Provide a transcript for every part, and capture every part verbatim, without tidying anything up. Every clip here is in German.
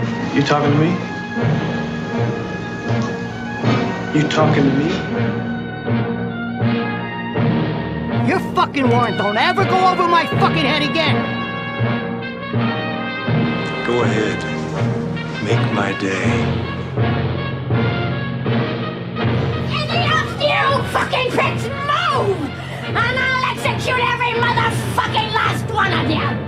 You talking to me? You talking to me? Your fucking warrant don't ever go over my fucking head again! Go ahead. Make my day. Any of you fucking pricks move! And I'll execute every motherfucking last one of you!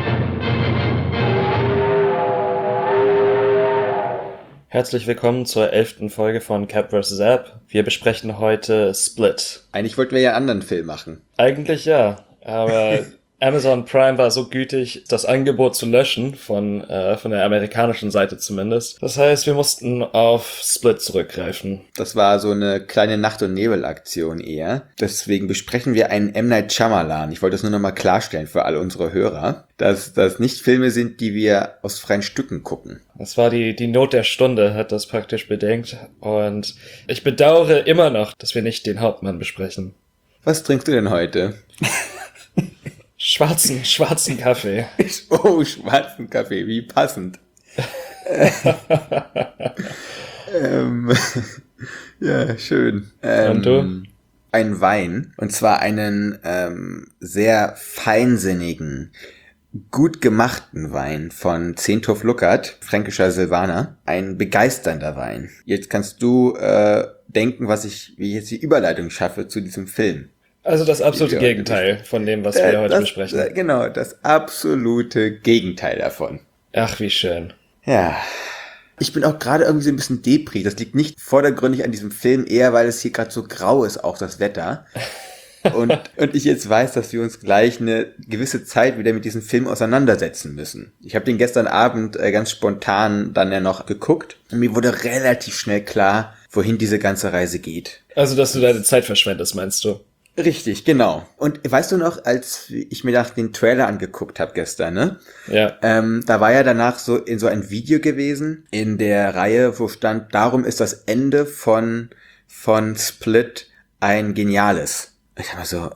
Herzlich willkommen zur elften Folge von Cap versus. App. Wir besprechen heute Split. Eigentlich wollten wir ja einen anderen Film machen. Eigentlich ja, aber Amazon Prime war so gütig, das Angebot zu löschen, von äh, von der amerikanischen Seite zumindest. Das heißt, wir mussten auf Split zurückgreifen. Das war so eine kleine Nacht- und Nebel-Aktion eher. Deswegen besprechen wir einen M. Night Shyamalan. Ich wollte das nur nochmal klarstellen für alle unsere Hörer, dass das nicht Filme sind, die wir aus freien Stücken gucken. Das war die die Not der Stunde, hat das praktisch bedenkt. Und ich bedauere immer noch, dass wir nicht den Hauptmann besprechen. Was trinkst du denn heute? Schwarzen, schwarzen Kaffee. Oh, schwarzen Kaffee, wie passend. ähm, ja, schön. Ähm, Und du? Ein Wein, und zwar einen ähm, sehr feinsinnigen, gut gemachten Wein von Zehnthoff Luckert, fränkischer Silvaner. Ein begeisternder Wein. Jetzt kannst du äh, denken, was ich, wie ich jetzt die Überleitung schaffe zu diesem Film. Also das absolute Gegenteil von dem, was wir Äh, heute das, besprechen. äh, Genau, das absolute Gegenteil davon. Ach, wie schön. Ja. Ich bin auch gerade irgendwie so ein bisschen depri. Das liegt nicht vordergründig an diesem Film, eher weil es hier gerade so grau ist, auch das Wetter. Und, und ich jetzt weiß, dass wir uns gleich eine gewisse Zeit wieder mit diesem Film auseinandersetzen müssen. Ich habe den gestern Abend äh, ganz spontan dann ja noch geguckt. Und mir wurde relativ schnell klar, wohin diese ganze Reise geht. Also, dass du deine Zeit verschwendest, meinst du? Richtig, genau. Und weißt du noch, als ich mir nach den Trailer angeguckt habe gestern, ne? Ja. Ähm, da war ja danach so in so ein Video gewesen in der Reihe, wo stand, darum ist das Ende von von Split ein geniales. Ich hab mal so,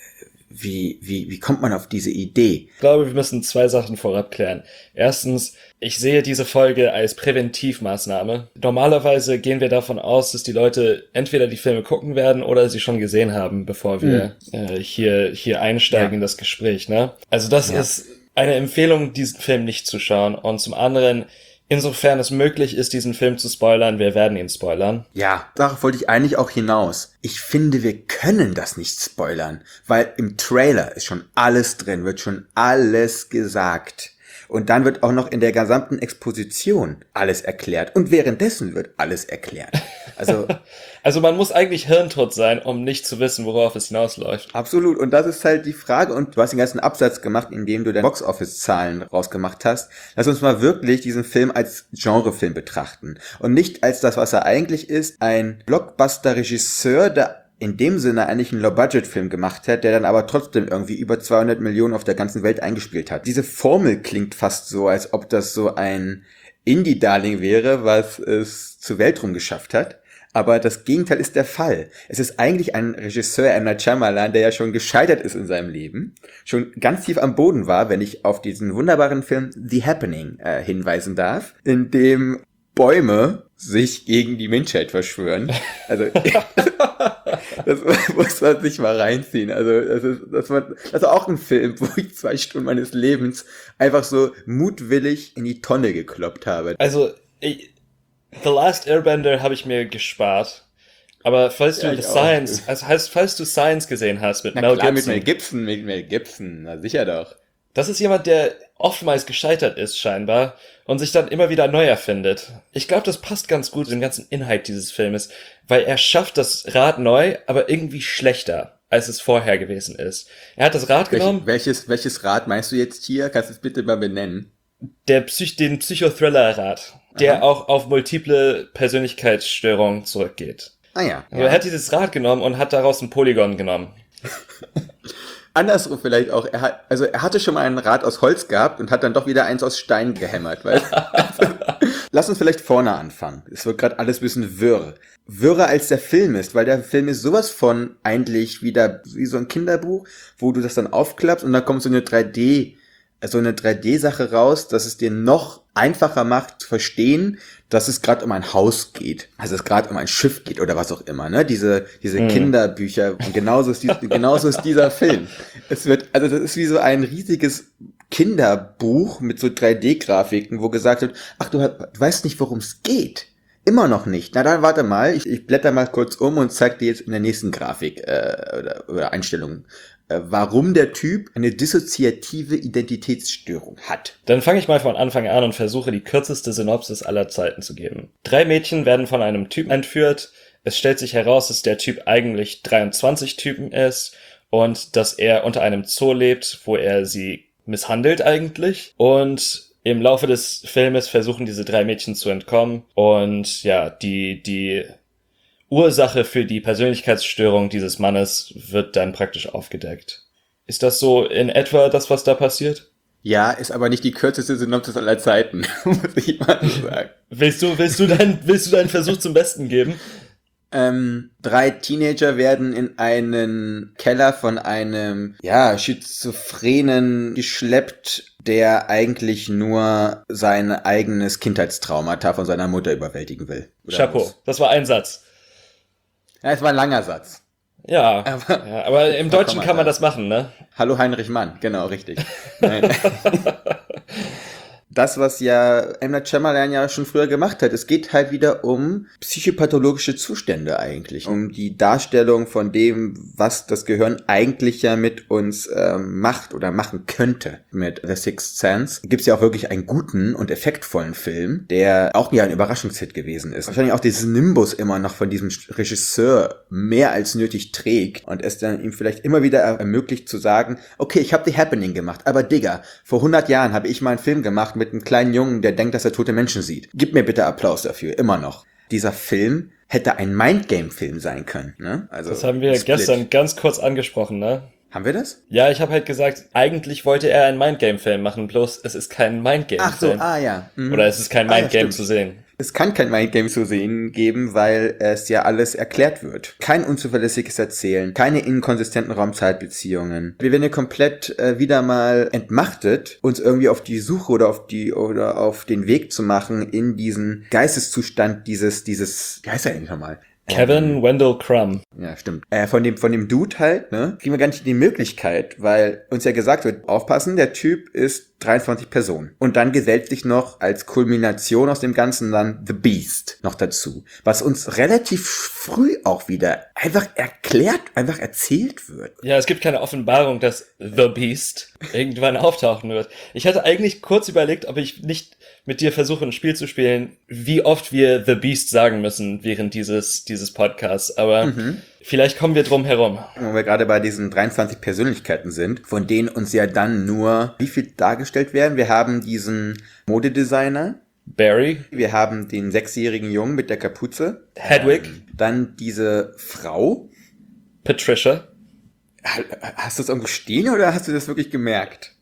wie wie wie kommt man auf diese Idee? Ich glaube, wir müssen zwei Sachen vorab klären. Erstens, ich sehe diese Folge als Präventivmaßnahme. Normalerweise gehen wir davon aus, dass die Leute entweder die Filme gucken werden oder sie schon gesehen haben, bevor wir hm. äh, hier hier einsteigen ja. in das Gespräch, ne? Also das ja. ist eine Empfehlung, diesen Film nicht zu schauen. Und zum anderen, insofern es möglich ist, diesen Film zu spoilern, wir werden ihn spoilern. Ja, darauf wollte ich eigentlich auch hinaus. Ich finde, wir können das nicht spoilern, weil im Trailer ist schon alles drin, wird schon alles gesagt. Und dann wird auch noch in der gesamten Exposition alles erklärt. Und währenddessen wird alles erklärt. Also, also man muss eigentlich hirntot sein, um nicht zu wissen, worauf es hinausläuft. Absolut. Und das ist halt die Frage. Und du hast den ganzen Absatz gemacht, indem du deine Box-Office-Zahlen rausgemacht hast. Lass uns mal wirklich diesen Film als Genrefilm betrachten. Und nicht als das, was er eigentlich ist. Ein Blockbuster-Regisseur, der in dem Sinne eigentlich einen Low-Budget-Film gemacht hat, der dann aber trotzdem irgendwie über zweihundert Millionen auf der ganzen Welt eingespielt hat. Diese Formel klingt fast so, als ob das so ein Indie-Darling wäre, was es zur Weltruhm geschafft hat. Aber das Gegenteil ist der Fall. Es ist eigentlich ein Regisseur, M. Night Shyamalan, der ja schon gescheitert ist in seinem Leben, schon ganz tief am Boden war, wenn ich auf diesen wunderbaren Film The Happening äh, hinweisen darf, in dem Bäume sich gegen die Menschheit verschwören. Also das muss man sich mal reinziehen. Also das ist, das war, das war auch ein Film, wo ich zwei Stunden meines Lebens einfach so mutwillig in die Tonne gekloppt habe. Also ich, The Last Airbender habe ich mir gespart. Aber falls Ja, du ich Science, auch. also heißt, falls du Science gesehen hast mit Na Mel klar, Gibson, mit Mel Gibson, mit Mel Gibson, na sicher doch. das ist jemand, der oftmals gescheitert ist scheinbar und sich dann immer wieder neu erfindet. Ich glaube, das passt ganz gut zum ganzen Inhalt dieses Filmes, weil er schafft das Rad neu, aber irgendwie schlechter, als es vorher gewesen ist. Er hat das Rad Welch, genommen, welches, welches Rad meinst du jetzt hier? Kannst du es bitte mal benennen? der Psych den Psychothriller-Rad, der Aha. auch auf multiple Persönlichkeitsstörungen zurückgeht. Ah ja. Also er hat dieses Rad genommen und hat daraus ein Polygon genommen. Andersrum vielleicht auch, er hat, also er hatte schon mal ein Rad aus Holz gehabt und hat dann doch wieder eins aus Stein gehämmert, weil, also, lass uns vielleicht vorne anfangen. Es wird gerade alles ein bisschen wirr. Wirrer als der Film ist, weil der Film ist sowas von eigentlich wieder wie so ein Kinderbuch, wo du das dann aufklappst und dann kommt so eine drei D so eine drei D-Sache raus, dass es dir noch einfacher macht zu verstehen, dass es gerade um ein Haus geht, also es gerade um ein Schiff geht oder was auch immer, ne? Diese diese mhm. Kinderbücher und genauso ist dies, genauso ist dieser Film. Es wird, also das ist wie so ein riesiges Kinderbuch mit so drei D-Grafiken, wo gesagt wird, ach du, du weißt nicht, worum es geht. Immer noch nicht. Na dann warte mal, ich, ich blätter mal kurz um und zeig dir jetzt in der nächsten Grafik äh, oder, oder Einstellung, äh, warum der Typ eine dissoziative Identitätsstörung hat. Dann fange ich mal von Anfang an und versuche die kürzeste Synopsis aller Zeiten zu geben. Drei Mädchen werden von einem Typen entführt. Es stellt sich heraus, dass der Typ eigentlich dreiundzwanzig Typen ist und dass er unter einem Zoo lebt, wo er sie misshandelt eigentlich. Und im Laufe des Filmes versuchen diese drei Mädchen zu entkommen und ja, die die Ursache für die Persönlichkeitsstörung dieses Mannes wird dann praktisch aufgedeckt. Ist das so in etwa das, was da passiert? Ja, ist aber nicht die kürzeste Synopsis aller Zeiten, muss ich mal sagen. Willst du, willst du deinen, willst du deinen Versuch zum Besten geben? Ähm, drei Teenager werden in einen Keller von einem, ja, Schizophrenen geschleppt, der eigentlich nur sein eigenes Kindheitstraumata von seiner Mutter überwältigen will. Oder Chapeau, was? Das war ein Satz. Ja, es war ein langer Satz. Ja, aber, ja, aber im Deutschen kann man das machen, ne? Hallo Heinrich Mann, genau, richtig. Nein. Das, was ja M. Night Shyamalan ja schon früher gemacht hat. Es geht halt wieder um psychopathologische Zustände eigentlich. Um die Darstellung von dem, was das Gehirn eigentlich ja mit uns ähm, macht oder machen könnte mit The Sixth Sense. Gibt's ja auch wirklich einen guten und effektvollen Film, der auch ja ein Überraschungshit gewesen ist. Wahrscheinlich auch dieses Nimbus immer noch von diesem Regisseur mehr als nötig trägt und es dann ihm vielleicht immer wieder ermöglicht zu sagen, okay, ich habe The Happening gemacht, aber Digga, vor hundert Jahren habe ich mal einen Film gemacht mit einem kleinen Jungen, der denkt, dass er tote Menschen sieht. Gib mir bitte Applaus dafür, immer noch. Dieser Film hätte ein Mindgame-Film sein können. Ne? Also das haben wir Split. Gestern ganz kurz angesprochen, ne? Haben wir das? Ja, ich habe halt gesagt, eigentlich wollte er einen Mindgame-Film machen, bloß es ist kein Mindgame-Film. Ach so, ah ja. Mhm. Oder es ist kein Mindgame ah, ja, zu sehen. Es kann kein Mindgame zu sehen geben, weil es ja alles erklärt wird. Kein unzuverlässiges Erzählen, keine inkonsistenten Raum-Zeit-Beziehungen. Wir werden ja komplett äh, wieder mal entmachtet, uns irgendwie auf die Suche oder auf die oder auf den Weg zu machen in diesen Geisteszustand dieses dieses wie heißt er eigentlich nochmal? Kevin ähm, Wendell Crumb. Ja, stimmt. Äh, von dem von dem Dude halt, ne, kriegen wir gar nicht die Möglichkeit, weil uns ja gesagt wird, aufpassen, der Typ ist dreiundzwanzig Personen. Und dann gesellt sich noch als Kulmination aus dem Ganzen dann The Beast noch dazu. Was uns relativ früh auch wieder einfach erklärt, einfach erzählt wird. Ja, es gibt keine Offenbarung, dass The Beast irgendwann auftauchen wird. Ich hatte eigentlich kurz überlegt, ob ich nicht mit dir versuche, ein Spiel zu spielen, wie oft wir The Beast sagen müssen während dieses dieses Podcasts. Aber mhm. vielleicht kommen wir drum herum. Wo wir gerade bei diesen dreiundzwanzig Persönlichkeiten sind, von denen uns ja dann nur wie viel dargestellt werden. Wir haben diesen Modedesigner Barry. Wir haben den sechsjährigen Jungen mit der Kapuze. Hedwig. Ähm, dann diese Frau. Patricia. Hast du das irgendwo stehen oder hast du das wirklich gemerkt?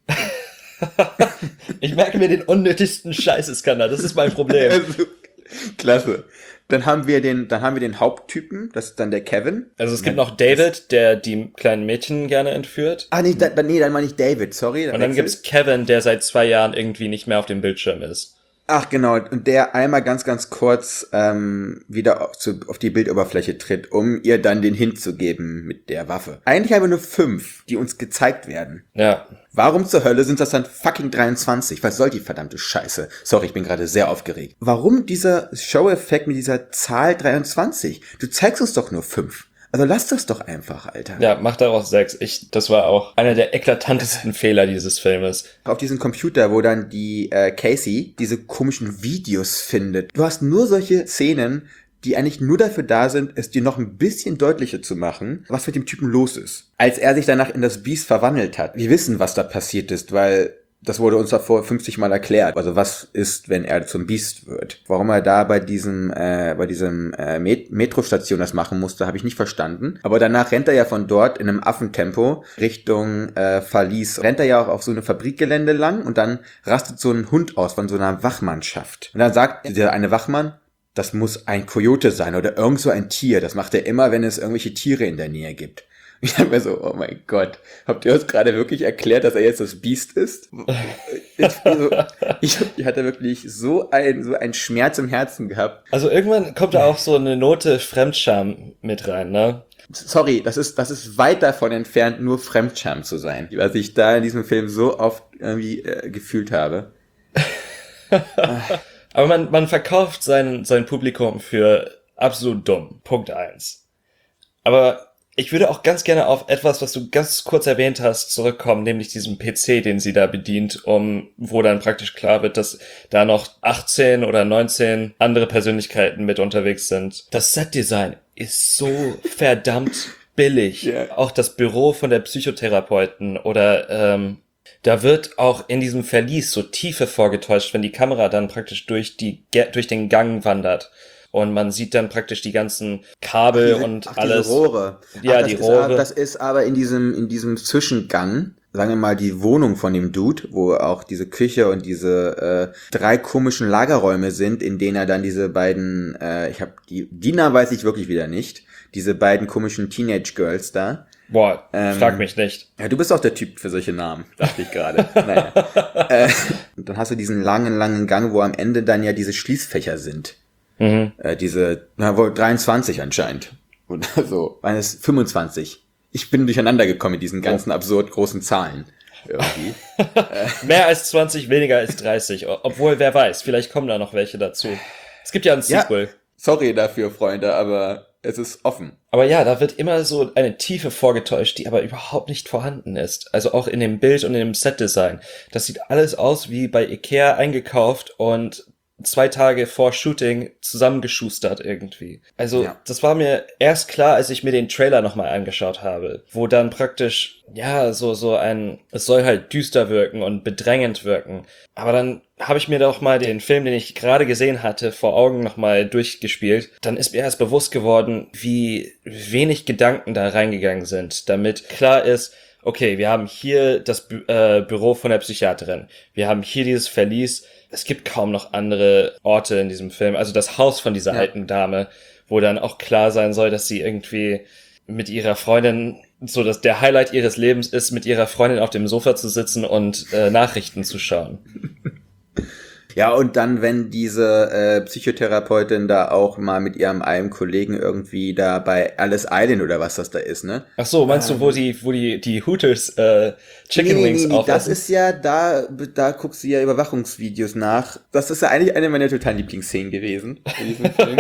Ich merke mir den unnötigsten Scheißeskandal, das ist mein Problem. Also, klasse. Dann haben wir den, dann haben wir den Haupttypen, das ist dann der Kevin. Also es gibt noch David, der die kleinen Mädchen gerne entführt. Ah, nee, da, nee dann meine ich David, sorry. Und dann gibt's Kevin, der seit zwei Jahren irgendwie nicht mehr auf dem Bildschirm ist. Ach genau, und der einmal ganz, ganz kurz ähm, wieder auf, zu, auf die Bildoberfläche tritt, um ihr dann den Hint zu geben mit der Waffe. Eigentlich haben wir nur fünf, die uns gezeigt werden. Ja. Warum zur Hölle sind das dann fucking dreiundzwanzig? Was soll die verdammte Scheiße? Sorry, ich bin gerade sehr aufgeregt. Warum dieser Show-Effekt mit dieser Zahl dreiundzwanzig? Du zeigst uns doch nur fünf. Also lass das doch einfach, Alter. Ja, mach daraus sechs. Ich, das war auch einer der eklatantesten Fehler dieses Filmes. Auf diesem Computer, wo dann die äh, Casey diese komischen Videos findet. Du hast nur solche Szenen, die eigentlich nur dafür da sind, es dir noch ein bisschen deutlicher zu machen, was mit dem Typen los ist. Als er sich danach in das Biest verwandelt hat. Wir wissen, was da passiert ist, weil das wurde uns davor fünfzig Mal erklärt. Also was ist, wenn er zum Biest wird? Warum er da bei diesem äh, bei diesem äh, Met- Metrostation das machen musste, habe ich nicht verstanden. Aber danach rennt er ja von dort in einem Affentempo Richtung äh, Verlies. Rennt er ja auch auf so eine Fabrikgelände lang und dann rastet so ein Hund aus von so einer Wachmannschaft. Und dann sagt dieser eine Wachmann, das muss ein Kojote sein oder irgend so ein Tier. Das macht er immer, wenn es irgendwelche Tiere in der Nähe gibt. Ich hab mir so, oh mein Gott, habt ihr uns gerade wirklich erklärt, dass er jetzt das Biest ist? Ich, also, ich, ich hatte wirklich so ein so einen Schmerz im Herzen gehabt. Also irgendwann kommt da auch so eine Note Fremdscham mit rein, ne? Sorry, das ist, das ist weit davon entfernt, nur Fremdscham zu sein, was ich da in diesem Film so oft irgendwie äh, gefühlt habe. Aber man, man verkauft sein, sein Publikum für absolut dumm. Punkt eins. Aber ich würde auch ganz gerne auf etwas, was du ganz kurz erwähnt hast, zurückkommen, nämlich diesen P C, den sie da bedient, um, wo dann praktisch klar wird, dass da noch achtzehn oder neunzehn andere Persönlichkeiten mit unterwegs sind. Das Setdesign ist so verdammt billig. Yeah. Auch das Büro von der Psychotherapeuten oder, ähm, da wird auch in diesem Verlies so Tiefe vorgetäuscht, wenn die Kamera dann praktisch durch die, durch den Gang wandert. Und man sieht dann praktisch die ganzen Kabel diese, und ach, alles. Diese Rohre. Ja, ach, die ist Rohre. Aber, das ist aber in diesem, in diesem Zwischengang, sagen wir mal, die Wohnung von dem Dude, wo auch diese Küche und diese äh, drei komischen Lagerräume sind, in denen er dann diese beiden, äh, ich habe die, die Namen weiß ich wirklich wieder nicht, diese beiden komischen Teenage Girls da. Boah, ähm, frag mich nicht. Ja, du bist auch der Typ für solche Namen, dachte ich gerade. Naja. äh, und dann hast du diesen langen, langen Gang, wo am Ende dann ja diese Schließfächer sind. Mhm. Äh, diese, na wohl dreiundzwanzig anscheinend. Und so, eines fünfundzwanzig. Ich bin durcheinander gekommen mit diesen ganzen absurd großen Zahlen. Irgendwie. Mehr als zwanzig, weniger als dreißig. Obwohl, wer weiß, vielleicht kommen da noch welche dazu. Es gibt ja ein Sequel. Ja, sorry dafür, Freunde, aber es ist offen. Aber ja, da wird immer so eine Tiefe vorgetäuscht, die aber überhaupt nicht vorhanden ist. Also auch in dem Bild und in dem Setdesign. Das sieht alles aus wie bei Ikea eingekauft und zwei Tage vor Shooting zusammengeschustert irgendwie. Also Ja. das war mir erst klar, als ich mir den Trailer nochmal angeschaut habe, wo dann praktisch, ja, so so ein, es soll halt düster wirken und bedrängend wirken. Aber dann habe ich mir doch mal den Film, den ich gerade gesehen hatte, vor Augen nochmal durchgespielt. Dann ist mir erst bewusst geworden, wie wenig Gedanken da reingegangen sind, damit klar ist, okay, wir haben hier das Bü- äh, Büro von der Psychiaterin. Wir haben hier dieses Verlies. Es gibt kaum noch andere Orte in diesem Film. Also das Haus von dieser Ja. alten Dame, wo dann auch klar sein soll, dass sie irgendwie mit ihrer Freundin, so dass der Highlight ihres Lebens ist, mit ihrer Freundin auf dem Sofa zu sitzen und äh, Nachrichten zu schauen. Ja, und dann, wenn diese äh, Psychotherapeutin da auch mal mit ihrem einen Kollegen irgendwie da bei Alice Island oder was das da ist, ne? Ach so, meinst du, wo die, wo die, die Hooters äh, Chicken nee, Wings nee, nee, das aufessen? ist ja, da, da guckst du ja Überwachungsvideos nach. Das ist ja eigentlich eine meiner totalen Lieblingsszenen gewesen in diesem Film.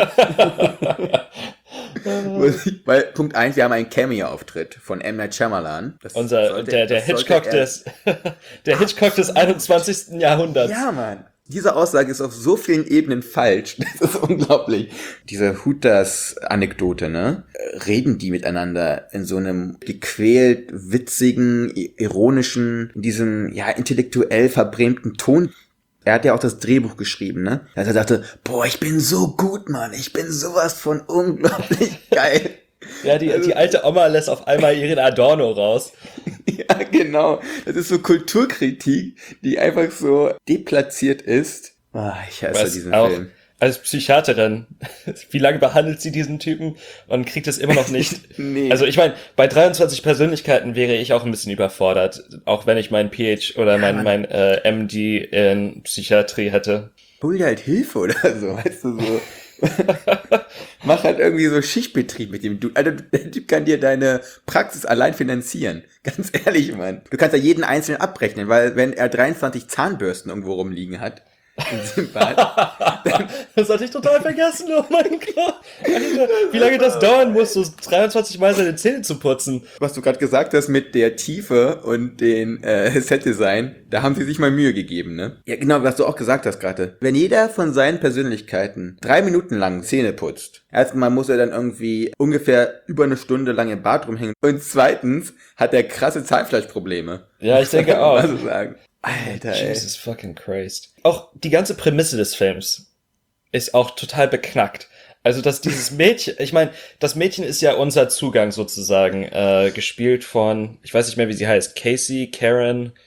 Weil, Punkt eins, wir haben einen Cameo-Auftritt von M. Night Shyamalan. Das Unser, sollte- der, der das sollte Hitchcock er- des, der Hitchcock des einundzwanzigsten Jahrhunderts. Ja, Mann. Diese Aussage ist auf so vielen Ebenen falsch. Das ist unglaublich. Diese Hooters-Anekdote, ne? Reden die miteinander in so einem gequält, witzigen, ironischen, in diesem, ja, intellektuell verbrämten Ton. Er hat ja auch das Drehbuch geschrieben, ne? Dass er sagte, boah, ich bin so gut, Mann. Ich bin sowas von unglaublich geil. Ja, die, die alte Oma lässt auf einmal ihren Adorno raus. Ja, genau. Das ist so Kulturkritik, die einfach so deplatziert ist. Ah, ich hasse Was diesen auch Film. als Psychiaterin, wie lange behandelt sie diesen Typen und kriegt es immer noch nicht? Nee. Also ich meine, bei dreiundzwanzig Persönlichkeiten wäre ich auch ein bisschen überfordert, auch wenn ich mein P H oder mein, mein äh, M D in Psychiatrie hätte. Hol dir halt Hilfe oder so, weißt du, so. Mach halt irgendwie so Schichtbetrieb mit dem Dude. Alter, der Typ kann dir deine Praxis allein finanzieren. Ganz ehrlich, Mann. Du kannst ja jeden einzelnen abrechnen, weil wenn er dreiundzwanzig Zahnbürsten irgendwo rumliegen hat, in diesem Bad, dann, Das hatte ich total vergessen, oh mein Gott. Alter, wie lange das dauern muss, so dreiundzwanzig Mal seine Zähne zu putzen. was du gerade gesagt hast mit der Tiefe und den äh, Set-Design, da haben sie sich mal Mühe gegeben, ne? Ja, genau, was du auch gesagt hast gerade. Wenn jeder von seinen Persönlichkeiten drei Minuten lang Zähne putzt, erstmal muss er dann irgendwie ungefähr über eine Stunde lang im Bad rumhängen und zweitens hat er krasse Zahnfleischprobleme. Ja, ich denke auch. Was sagen. Alter, ey. Jesus fucking Christ. Auch die ganze Prämisse des Films ist auch total beknackt. Also, dass dieses Mädchen, ich meine, das Mädchen ist ja unser Zugang sozusagen, äh, gespielt von, ich weiß nicht mehr, wie sie heißt, Casey, Karen,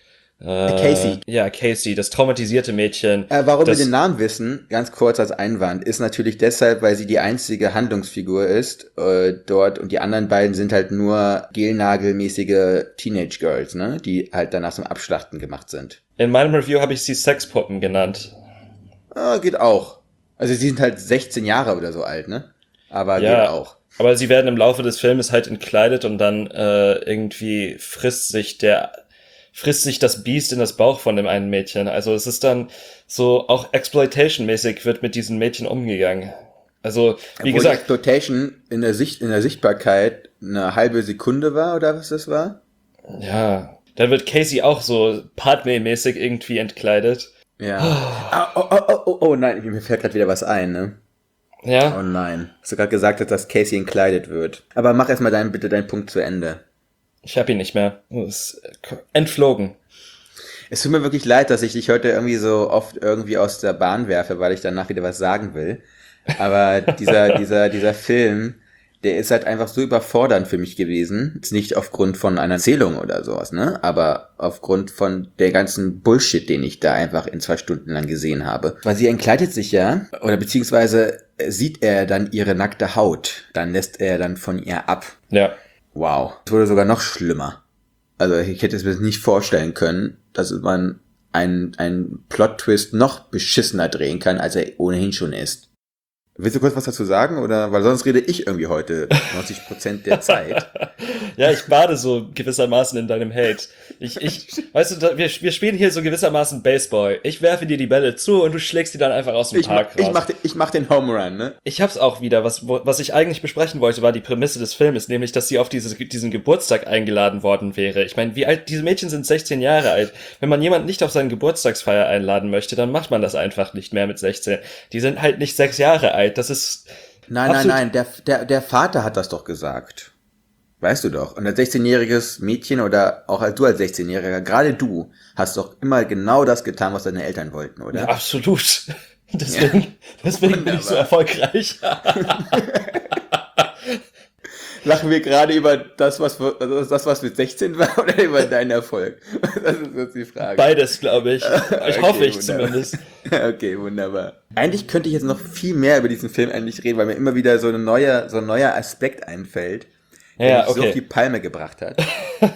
Äh, Casey. Ja, Casey, das traumatisierte Mädchen. Äh, warum das, wir den Namen wissen, ganz kurz als Einwand, ist natürlich deshalb, weil sie die einzige Handlungsfigur ist äh, dort und die anderen beiden sind halt nur gelnagelmäßige Teenage Girls, ne, die halt danach zum Abschlachten gemacht sind. In meinem Review habe ich sie Sexpuppen genannt. Ah, geht auch. Also sie sind halt sechzehn Jahre oder so alt, ne? Aber Ja, geht auch. aber sie werden im Laufe des Filmes halt entkleidet und dann äh, irgendwie frisst sich der frisst sich das Biest in das Bauch von dem einen Mädchen. Also es ist dann so, auch Exploitation-mäßig wird mit diesen Mädchen umgegangen. Also, wie Obwohl gesagt, Exploitation in der Sicht, in der Sichtbarkeit eine halbe Sekunde war, oder was das war? ja, dann wird Casey auch so Padme-mäßig irgendwie entkleidet. Ja. Ah, oh, oh, oh, oh, oh nein, mir fällt gerade wieder was ein, ne? Ja, Oh nein. Hast du gerade gesagt, hast, dass Casey entkleidet wird. Aber mach erstmal deinen, bitte deinen Punkt zu Ende. ich hab ihn nicht mehr. Es ist entflogen. Es tut mir wirklich leid, dass ich dich heute irgendwie so oft irgendwie aus der Bahn werfe, weil ich danach wieder was sagen will. Aber dieser, dieser, dieser Film, der ist halt einfach so überfordernd für mich gewesen. Jetzt nicht aufgrund von einer Erzählung oder sowas, ne? Aber aufgrund von der ganzen Bullshit, den ich da einfach in zwei Stunden lang gesehen habe. Weil sie entkleidet sich ja, oder beziehungsweise sieht er dann ihre nackte Haut. Dann lässt er dann von ihr ab. Ja. Wow. Es wurde sogar noch schlimmer. Also ich hätte es mir nicht vorstellen können, dass man einen, einen Plot-Twist noch beschissener drehen kann, als er ohnehin schon ist. Willst du kurz was dazu sagen? Oder, weil sonst rede ich irgendwie heute neunzig Prozent der Zeit. Ja, ich bade so gewissermaßen in deinem Hate. Ich, ich, weißt du, da- wir, wir spielen hier so gewissermaßen Baseball. Ich werfe dir die Bälle zu und du schlägst die dann einfach aus dem Ich, Park mach, ich, raus. mach, den- ich mach den Home Run, ne? Ich hab's auch wieder. Was, wo- was ich eigentlich besprechen wollte, war die Prämisse des Filmes, nämlich, dass sie auf diese, diesen Geburtstag eingeladen worden wäre. Ich meine, wie alt, diese Mädchen sind sechzehn Jahre alt. Wenn man jemanden nicht auf seinen Geburtstagsfeier einladen möchte, dann macht man das einfach nicht mehr mit sechzehn. Die sind halt nicht sechs Jahre alt. Das ist, Nein, Absolut. nein, nein, der, der, der Vater hat das doch gesagt. Weißt du doch. Und als sechzehnjähriges Mädchen oder auch als du als sechzehnjähriger, gerade du, hast doch immer genau das getan, was deine Eltern wollten, oder? ja, absolut. Deswegen, deswegen bin ich so erfolgreich. Lachen wir gerade über das, was, also das, was mit sechzehn war, oder über deinen Erfolg? Das ist jetzt die Frage. Beides, glaube ich. Ich Okay, hoffe ich wunderbar. zumindest. Okay, wunderbar. Eigentlich könnte ich jetzt noch viel mehr über diesen Film eigentlich reden, weil mir immer wieder so ein neuer, so ein neuer Aspekt einfällt, der Ja, mich so okay. auf die Palme gebracht hat.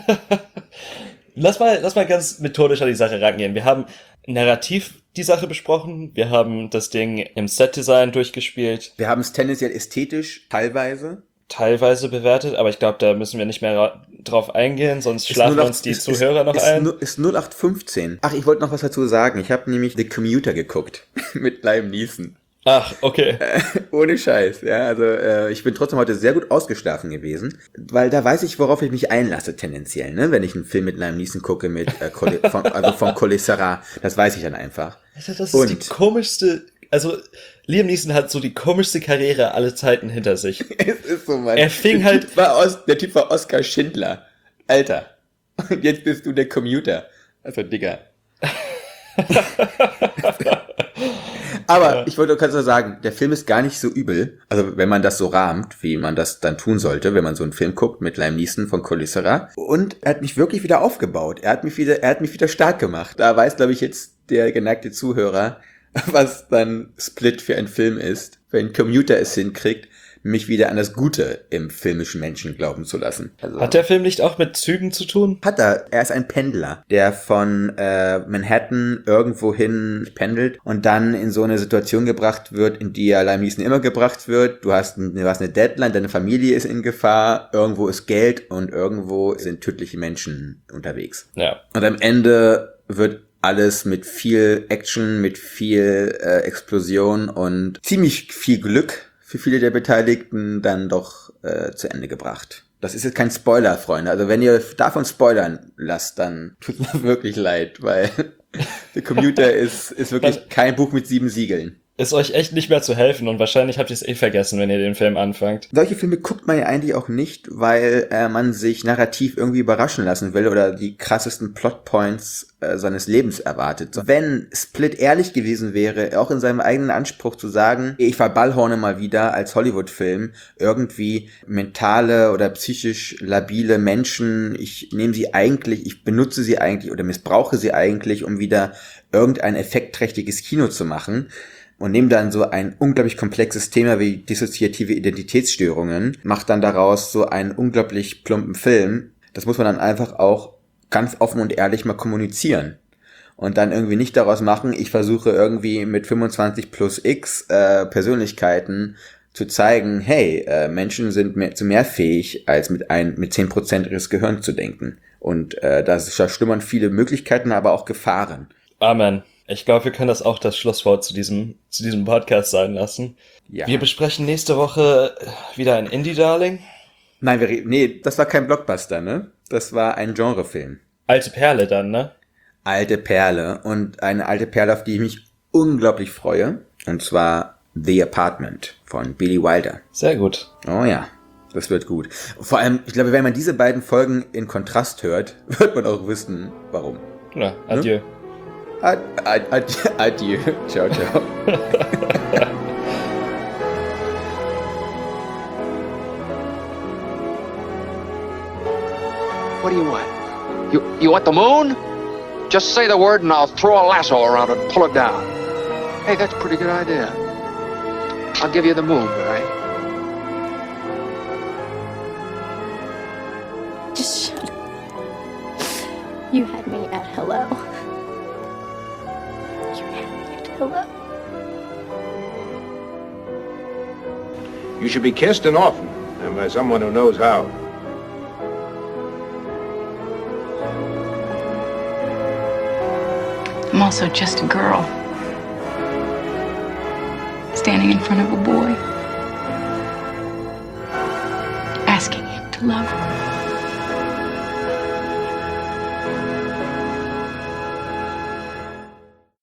Lass mal, lass mal ganz methodisch an die Sache rangehen. Wir haben narrativ die Sache besprochen. Wir haben das Ding im Setdesign durchgespielt, Wir haben es tendenziell ästhetisch, teilweise. teilweise bewertet, aber ich glaube, da müssen wir nicht mehr ra- drauf eingehen, sonst schlafen null acht uns die ist- Zuhörer ist, noch ist, ein. nu- Ist null acht fünfzehn. Ach, ich wollte noch was dazu sagen. Ich habe nämlich The Commuter geguckt. Mit Liam Neeson. Ach, okay. Ohne Scheiß, ja. Also äh, ich bin trotzdem heute sehr gut ausgeschlafen gewesen, weil da weiß ich, worauf ich mich einlasse tendenziell, ne? Wenn ich einen Film mit Liam Neeson gucke, mit äh, Colli- von, also von Colin Serra, das weiß ich dann einfach. Alter, das ist Und- die komischste, also Liam Neeson hat so die komischste Karriere aller Zeiten hinter sich. Es ist so, Mann. Er fing der halt- Typ war Os- der Typ war Oskar Schindler. Alter. Und jetzt bist du der Commuter. Also, Digga. Aber ich wollte ganz so sagen, der Film ist gar nicht so übel. Also wenn man das so rahmt, wie man das dann tun sollte, wenn man so einen Film guckt mit Liam Neeson von Colin Serra. Und er hat mich wirklich wieder aufgebaut. Er hat mich wieder, er hat mich wieder stark gemacht. Da weiß, glaube ich, jetzt der geneigte Zuhörer, was dann Split für ein Film ist. Wenn Commuter es hinkriegt, mich wieder an das Gute im filmischen Menschen glauben zu lassen. Also, Hat der Film nicht auch mit Zügen zu tun? hat er. Er ist ein Pendler, der von äh, Manhattan irgendwohin pendelt und dann in so eine Situation gebracht wird, in die ja Liam Neeson immer gebracht wird. Du hast, ein, du hast eine Deadline, deine Familie ist in Gefahr, irgendwo ist Geld und irgendwo sind tödliche Menschen unterwegs. Ja. Und am Ende wird alles mit viel Action, mit viel äh, Explosion und ziemlich viel Glück für viele der Beteiligten dann doch äh, zu Ende gebracht. Das ist jetzt kein Spoiler, Freunde. Also wenn ihr davon spoilern lasst, dann tut mir wirklich leid, weil The Commuter ist, ist wirklich kein Buch mit sieben Siegeln. ist euch echt nicht mehr zu helfen und wahrscheinlich habt ihr es eh vergessen, wenn ihr den Film anfangt. Solche Filme guckt man ja eigentlich auch nicht, weil äh, man sich narrativ irgendwie überraschen lassen will oder die krassesten Plotpoints äh, seines Lebens erwartet. Wenn Split ehrlich gewesen wäre, auch in seinem eigenen Anspruch zu sagen, ich verballhorne mal wieder als Hollywood-Film irgendwie mentale oder psychisch labile Menschen, ich nehme sie eigentlich, ich benutze sie eigentlich oder missbrauche sie eigentlich, um wieder irgendein effektträchtiges Kino zu machen, und nehme dann so ein unglaublich komplexes Thema wie dissoziative Identitätsstörungen, macht dann daraus so einen unglaublich plumpen Film. Das muss man dann einfach auch ganz offen und ehrlich mal kommunizieren. Und dann irgendwie nicht daraus machen, ich versuche irgendwie mit fünfundzwanzig plus X äh, Persönlichkeiten zu zeigen, hey, äh, Menschen sind mehr, zu mehr fähig, als mit ein, mit zehn Prozent ihres Gehirns zu denken. Und äh, da schlummern viele Möglichkeiten, aber auch Gefahren. Amen. Ich glaube, wir können das auch das Schlusswort zu diesem, zu diesem Podcast sein lassen. Ja. Wir besprechen nächste Woche wieder ein Indie-Darling. Nein, wir reden, nee, das war kein Blockbuster, ne? Das war ein Genrefilm. Alte Perle dann, ne? Alte Perle. Und eine alte Perle, auf die ich mich unglaublich freue. Und zwar The Apartment von Billy Wilder. Sehr gut. Oh ja, das wird gut. Vor allem, ich glaube, wenn man diese beiden Folgen in Kontrast hört, wird man auch wissen, warum. Ja, adieu. Ne? Ad, ad, ad, adieu. Ciao, ciao. What do you want? You you want the moon? Just say the word and I'll throw a lasso around it and pull it down. Hey, that's a pretty good idea. I'll give you the moon, all right? Just shut up. You had me at hello. You had me at hello. You should be kissed and often, and by someone who knows how. I'm also just a girl, standing in front of a boy, asking him to love her.